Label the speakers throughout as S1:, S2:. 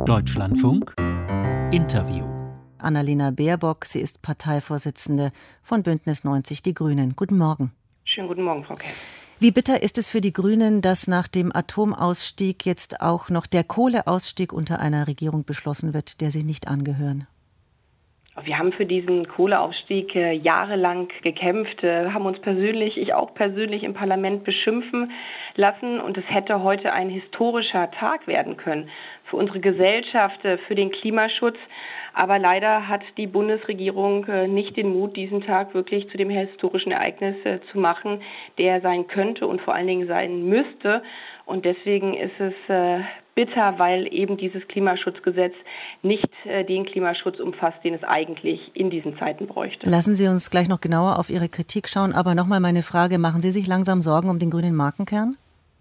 S1: Deutschlandfunk Interview.
S2: Annalena Baerbock, sie ist Parteivorsitzende von Bündnis 90 Die Grünen. Guten Morgen.
S3: Schönen guten Morgen, Frau Kehl.
S2: Wie bitter ist es für die Grünen, dass nach dem Atomausstieg jetzt auch noch der Kohleausstieg unter einer Regierung beschlossen wird, der Sie nicht angehören?
S3: Wir haben für diesen Kohleausstieg jahrelang gekämpft, haben uns ich auch persönlich im Parlament beschimpfen lassen, und es hätte heute ein historischer Tag werden können für unsere Gesellschaft, für den Klimaschutz. Aber leider hat die Bundesregierung nicht den Mut, diesen Tag wirklich zu dem historischen Ereignis zu machen, der sein könnte und vor allen Dingen sein müsste. Und deswegen ist es bitter, weil eben dieses Klimaschutzgesetz nicht den Klimaschutz umfasst, den es eigentlich in diesen Zeiten bräuchte.
S2: Lassen Sie uns gleich noch genauer auf Ihre Kritik schauen. Aber nochmal meine Frage, machen Sie sich langsam Sorgen um den grünen Markenkern?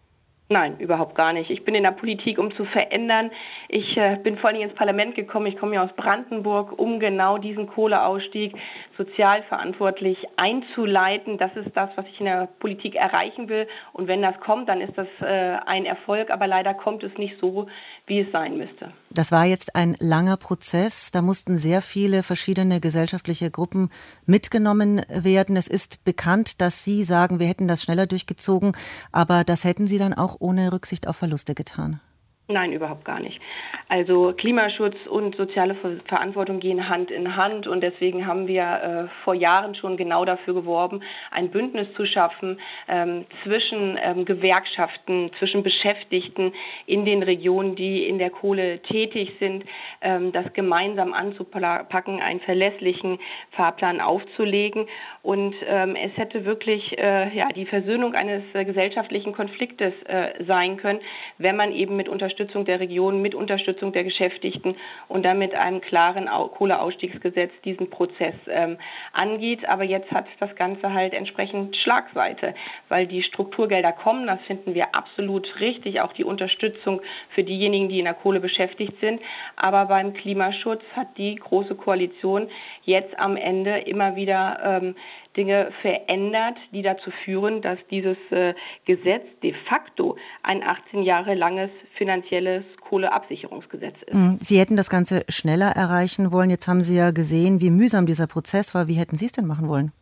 S3: Nein, überhaupt gar nicht. Ich bin in der Politik, um zu verändern. Ich bin vor allem ins Parlament gekommen. Ich komme ja aus Brandenburg, um genau diesen Kohleausstieg sozial verantwortlich einzuleiten. Das ist das, was ich in der Politik erreichen will. Und wenn das kommt, dann ist das ein Erfolg. Aber leider kommt es nicht so, wie es sein müsste.
S2: Das war jetzt ein langer Prozess. Da mussten sehr viele verschiedene gesellschaftliche Gruppen mitgenommen werden. Es ist bekannt, dass Sie sagen, wir hätten das schneller durchgezogen. Aber das hätten Sie dann auch ohne Rücksicht auf Verluste getan?
S3: Nein, überhaupt gar nicht. Also Klimaschutz und soziale Verantwortung gehen Hand in Hand, und deswegen haben wir vor Jahren schon genau dafür geworben, ein Bündnis zu schaffen zwischen Gewerkschaften, zwischen Beschäftigten in den Regionen, die in der Kohle tätig sind, das gemeinsam anzupacken, einen verlässlichen Fahrplan aufzulegen. Und es hätte wirklich die Versöhnung eines gesellschaftlichen Konfliktes sein können, wenn man eben mit Unterstützung der Regionen, mit Unterstützung der Beschäftigten und dann mit einem klaren Kohleausstiegsgesetz diesen Prozess angeht. Aber jetzt hat das Ganze halt entsprechend Schlagseite, weil die Strukturgelder kommen, das finden wir absolut richtig, auch die Unterstützung für diejenigen, die in der Kohle beschäftigt sind. Aber beim Klimaschutz hat die Große Koalition jetzt am Ende immer wieder Dinge verändert, die dazu führen, dass dieses Gesetz de facto ein 18 Jahre langes finanzielles Kohleabsicherungsgesetz ist.
S2: Sie hätten das Ganze schneller erreichen wollen. Jetzt haben Sie ja gesehen, wie mühsam dieser Prozess war. Wie hätten Sie es denn machen wollen?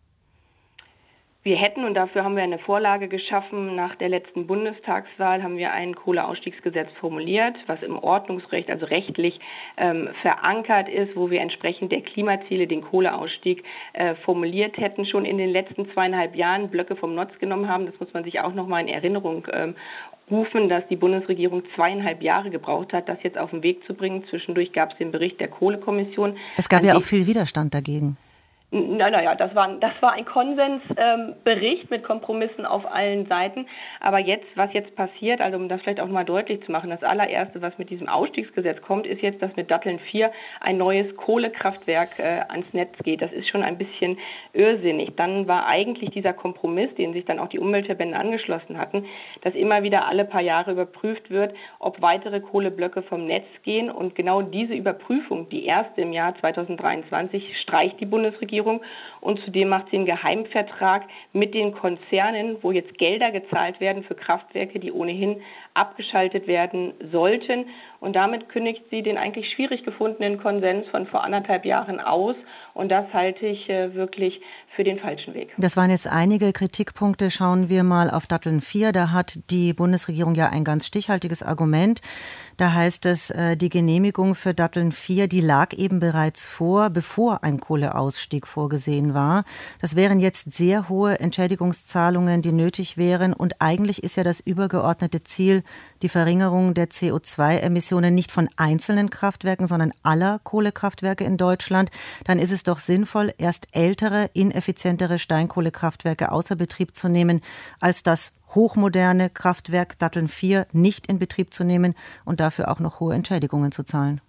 S3: Wir hätten, und dafür haben wir eine Vorlage geschaffen, nach der letzten Bundestagswahl haben wir ein Kohleausstiegsgesetz formuliert, was im Ordnungsrecht, also rechtlich verankert ist, wo wir entsprechend der Klimaziele den Kohleausstieg formuliert hätten, schon in den letzten 2,5 Jahren Blöcke vom Netz genommen haben. Das muss man sich auch noch mal in Erinnerung rufen, dass die Bundesregierung 2,5 Jahre gebraucht hat, das jetzt auf den Weg zu bringen. Zwischendurch gab es den Bericht der Kohlekommission.
S2: Es gab ja auch viel Widerstand dagegen.
S3: Naja, das war ein Konsensbericht mit Kompromissen auf allen Seiten. Aber jetzt, was jetzt passiert, also um das vielleicht auch mal deutlich zu machen, das allererste, was mit diesem Ausstiegsgesetz kommt, ist jetzt, dass mit Datteln 4 ein neues Kohlekraftwerk ans Netz geht. Das ist schon ein bisschen irrsinnig. Dann war eigentlich dieser Kompromiss, den sich dann auch die Umweltverbände angeschlossen hatten, dass immer wieder alle paar Jahre überprüft wird, ob weitere Kohleblöcke vom Netz gehen. Und genau diese Überprüfung, die erste im Jahr 2023, streicht die Bundesregierung. Und zudem macht sie einen Geheimvertrag mit den Konzernen, wo jetzt Gelder gezahlt werden für Kraftwerke, die ohnehin abgeschaltet werden sollten. Und damit kündigt sie den eigentlich schwierig gefundenen Konsens von vor 1,5 Jahren aus. Und das halte ich wirklich für den falschen Weg.
S2: Das waren jetzt einige Kritikpunkte. Schauen wir mal auf Datteln 4. Da hat die Bundesregierung ja ein ganz stichhaltiges Argument. Da heißt es, die Genehmigung für Datteln 4, die lag eben bereits vor, bevor ein Kohleausstieg vorgesehen war. Das wären jetzt sehr hohe Entschädigungszahlungen, die nötig wären. Und eigentlich ist ja das übergeordnete Ziel die Verringerung der CO2-Emissionen nicht von einzelnen Kraftwerken, sondern aller Kohlekraftwerke in Deutschland. Dann ist es doch sinnvoll, erst ältere, ineffizientere Steinkohlekraftwerke außer Betrieb zu nehmen, als das hochmoderne Kraftwerk Datteln 4 nicht in Betrieb zu nehmen und dafür auch noch hohe Entschädigungen zu zahlen.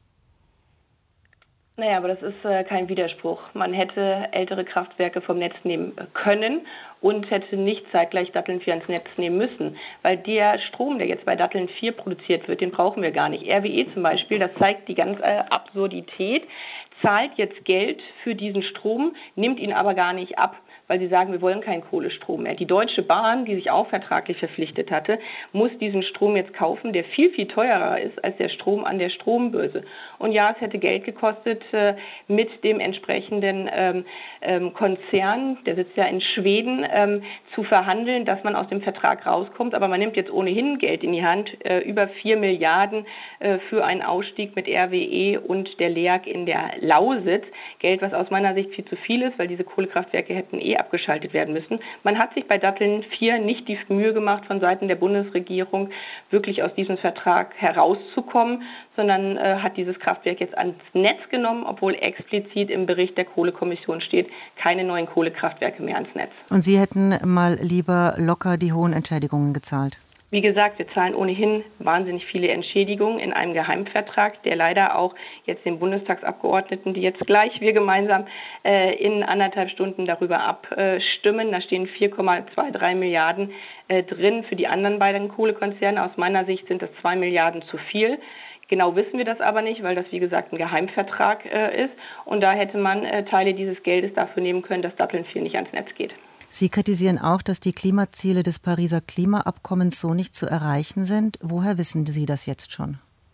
S3: Naja, aber das ist kein Widerspruch. Man hätte ältere Kraftwerke vom Netz nehmen können und hätte nicht zeitgleich Datteln 4 ans Netz nehmen müssen. Weil der Strom, der jetzt bei Datteln 4 produziert wird, den brauchen wir gar nicht. RWE zum Beispiel, das zeigt die ganze Absurdität, zahlt jetzt Geld für diesen Strom, nimmt ihn aber gar nicht ab, weil sie sagen, wir wollen keinen Kohlestrom mehr. Die Deutsche Bahn, die sich auch vertraglich verpflichtet hatte, muss diesen Strom jetzt kaufen, der viel, viel teurer ist als der Strom an der Strombörse. Und ja, es hätte Geld gekostet, mit dem entsprechenden Konzern, der sitzt ja in Schweden, zu verhandeln, dass man aus dem Vertrag rauskommt. Aber man nimmt jetzt ohnehin Geld in die Hand, über 4 Milliarden für einen Ausstieg mit RWE und der LEAG in der Lausitz. Geld, was aus meiner Sicht viel zu viel ist, weil diese Kohlekraftwerke hätten abgeschaltet werden müssen. Man hat sich bei Datteln 4 nicht die Mühe gemacht, von Seiten der Bundesregierung wirklich aus diesem Vertrag herauszukommen, sondern hat dieses Kraftwerk jetzt ans Netz genommen, obwohl explizit im Bericht der Kohlekommission steht, keine neuen Kohlekraftwerke mehr ans Netz.
S2: Und Sie hätten mal lieber locker die hohen Entschädigungen gezahlt?
S3: Wie gesagt, wir zahlen ohnehin wahnsinnig viele Entschädigungen in einem Geheimvertrag, der leider auch jetzt den Bundestagsabgeordneten, die jetzt gleich wir gemeinsam in 1,5 Stunden darüber abstimmen, da stehen 4,23 Milliarden drin für die anderen beiden Kohlekonzerne. Aus meiner Sicht sind das 2 Milliarden zu viel. Genau wissen wir das aber nicht, weil das, wie gesagt, ein Geheimvertrag ist. Und da hätte man Teile dieses Geldes dafür nehmen können, dass Datteln 4 nicht ans Netz geht.
S2: Sie kritisieren auch, dass die Klimaziele des Pariser Klimaabkommens so nicht zu erreichen sind. Woher wissen Sie das jetzt schon?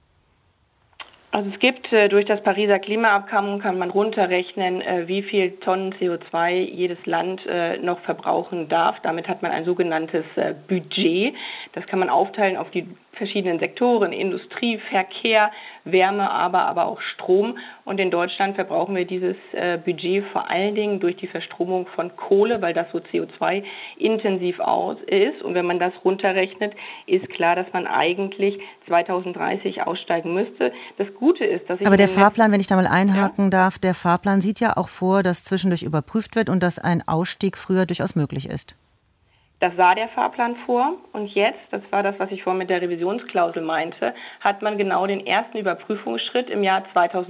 S3: Also es gibt durch das Pariser Klimaabkommen kann man runterrechnen, wie viel Tonnen CO2 jedes Land noch verbrauchen darf. Damit hat man ein sogenanntes Budget. Das kann man aufteilen auf die verschiedenen Sektoren, Industrie, Verkehr, Wärme, aber auch Strom. Und in Deutschland verbrauchen wir dieses Budget vor allen Dingen durch die Verstromung von Kohle, weil das so CO2-intensiv ist. Und wenn man das runterrechnet, ist klar, dass man eigentlich 2030 aussteigen müsste. Das Gute ist, dass
S2: Aber der Fahrplan, wenn ich da mal einhaken darf, der Fahrplan sieht ja auch vor, dass zwischendurch überprüft wird und dass ein Ausstieg früher durchaus möglich ist.
S3: Das sah der Fahrplan vor und jetzt, das war das, was ich vorhin mit der Revisionsklausel meinte, hat man genau den ersten Überprüfungsschritt im Jahr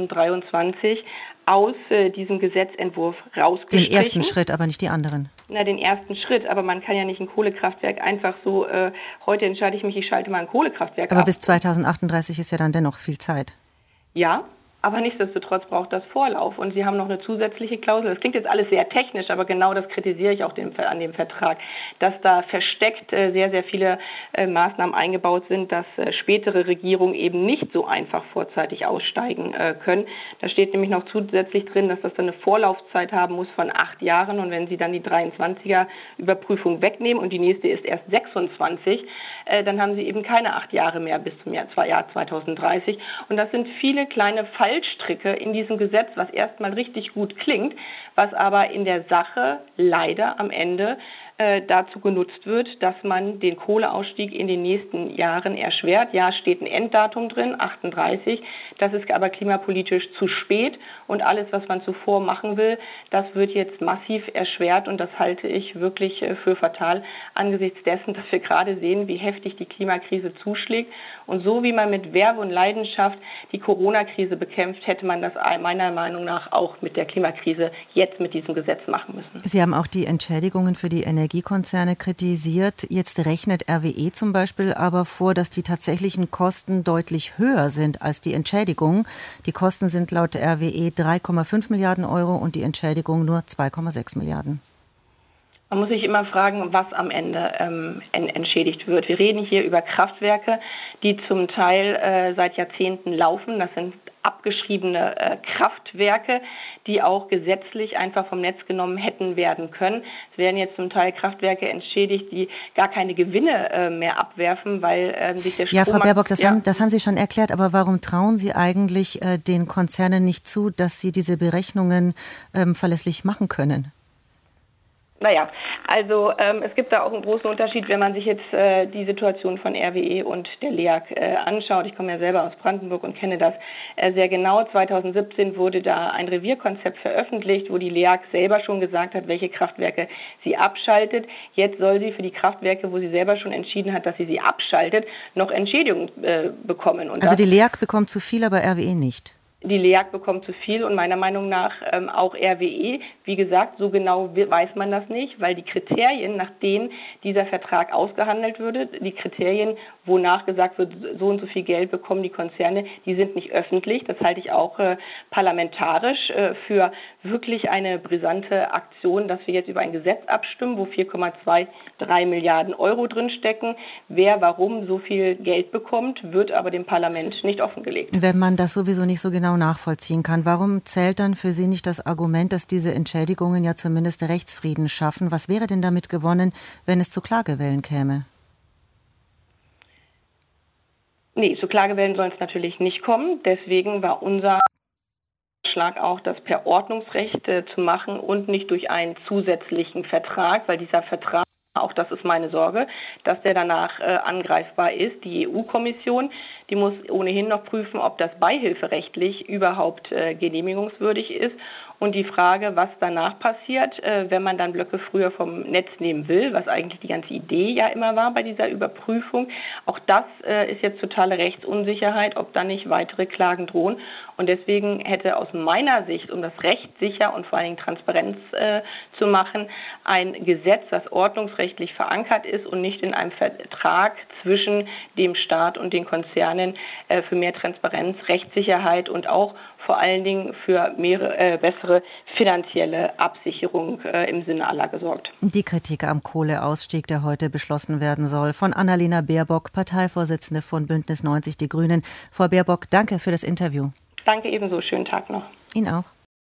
S3: 2023 aus diesem Gesetzentwurf rausgestrichen.
S2: Den ersten Schritt, aber nicht die anderen.
S3: Den ersten Schritt, aber man kann ja nicht ein Kohlekraftwerk einfach so, heute entscheide ich mich, ich schalte mal ein Kohlekraftwerk ab.
S2: Aber bis 2038 ist ja dann dennoch viel Zeit.
S3: Ja, aber nichtsdestotrotz braucht das Vorlauf. Und Sie haben noch eine zusätzliche Klausel. Das klingt jetzt alles sehr technisch, aber genau das kritisiere ich auch an dem Vertrag, dass da versteckt sehr, sehr viele Maßnahmen eingebaut sind, dass spätere Regierungen eben nicht so einfach vorzeitig aussteigen können. Da steht nämlich noch zusätzlich drin, dass das dann eine Vorlaufzeit haben muss von 8 Jahren. Und wenn Sie dann die 23er Überprüfung wegnehmen und die nächste ist erst 26, dann haben Sie eben keine 8 Jahre mehr bis zum Jahr 2030. Und das sind viele kleine Fallstricke in diesem Gesetz, was erstmal richtig gut klingt, was aber in der Sache leider am Ende dazu genutzt wird, dass man den Kohleausstieg in den nächsten Jahren erschwert. Ja, steht ein Enddatum drin, 38. Das ist aber klimapolitisch zu spät und alles, was man zuvor machen will, das wird jetzt massiv erschwert und das halte ich wirklich für fatal angesichts dessen, dass wir gerade sehen, wie heftig die Klimakrise zuschlägt. Und so wie man mit Werbe und Leidenschaft die Corona-Krise bekämpft, hätte man das meiner Meinung nach auch mit der Klimakrise jetzt mit diesem Gesetz machen müssen.
S2: Sie haben auch die Entschädigungen für die Energiekonzerne kritisiert. Jetzt rechnet RWE zum Beispiel aber vor, dass die tatsächlichen Kosten deutlich höher sind als die Entschädigung. Die Kosten sind laut RWE 3,5 Milliarden Euro und die Entschädigung nur 2,6 Milliarden.
S3: Man muss sich immer fragen, was am Ende entschädigt wird. Wir reden hier über Kraftwerke, die zum Teil seit Jahrzehnten laufen. Das sind abgeschriebene Kraftwerke, die auch gesetzlich einfach vom Netz genommen hätten werden können. Es werden jetzt zum Teil Kraftwerke entschädigt, die gar keine Gewinne mehr abwerfen, weil sich der Strom...
S2: Ja, Frau Baerbock, das haben Sie schon erklärt, aber warum trauen Sie eigentlich den Konzernen nicht zu, dass sie diese Berechnungen verlässlich machen können?
S3: Naja, also es gibt da auch einen großen Unterschied, wenn man sich jetzt die Situation von RWE und der LEAG anschaut. Ich komme ja selber aus Brandenburg und kenne das sehr genau. 2017 wurde da ein Revierkonzept veröffentlicht, wo die LEAG selber schon gesagt hat, welche Kraftwerke sie abschaltet. Jetzt soll sie für die Kraftwerke, wo sie selber schon entschieden hat, dass sie abschaltet, noch Entschädigung bekommen. Und
S2: also die LEAG bekommt zu viel, aber RWE nicht?
S3: Die LEAG bekommt zu viel und meiner Meinung nach auch RWE. Wie gesagt, so genau weiß man das nicht, weil die Kriterien, nach denen dieser Vertrag ausgehandelt würde, die Kriterien wonach gesagt wird, so und so viel Geld bekommen die Konzerne, die sind nicht öffentlich. Das halte ich auch parlamentarisch für wirklich eine brisante Aktion, dass wir jetzt über ein Gesetz abstimmen, wo 4,23 Milliarden Euro drinstecken. Wer warum so viel Geld bekommt, wird aber dem Parlament nicht offengelegt.
S2: Wenn man das sowieso nicht so genau nachvollziehen kann, warum zählt dann für Sie nicht das Argument, dass diese Entschädigungen ja zumindest Rechtsfrieden schaffen? Was wäre denn damit gewonnen, wenn es zu Klagewellen käme?
S3: Nee, zu Klagewellen soll es natürlich nicht kommen. Deswegen war unser Vorschlag auch, das per Ordnungsrecht zu machen und nicht durch einen zusätzlichen Vertrag, weil dieser Vertrag, auch das ist meine Sorge, dass der danach angreifbar ist. Die EU-Kommission, die muss ohnehin noch prüfen, ob das beihilferechtlich überhaupt genehmigungswürdig ist. Und die Frage, was danach passiert, wenn man dann Blöcke früher vom Netz nehmen will, was eigentlich die ganze Idee ja immer war bei dieser Überprüfung, auch das ist jetzt totale Rechtsunsicherheit, ob dann nicht weitere Klagen drohen. Und deswegen hätte aus meiner Sicht, um das Recht sicher und vor allen Dingen Transparenz zu machen, ein Gesetz, das ordnungsrechtlich verankert ist und nicht in einem Vertrag zwischen dem Staat und den Konzernen für mehr Transparenz, Rechtssicherheit und auch vor allen Dingen für bessere finanzielle Absicherung im Sinne aller gesorgt.
S2: Die Kritik am Kohleausstieg, der heute beschlossen werden soll, von Annalena Baerbock, Parteivorsitzende von Bündnis 90 Die Grünen. Frau Baerbock, danke für das Interview.
S3: Danke ebenso. Schönen Tag noch.
S2: Ihnen auch.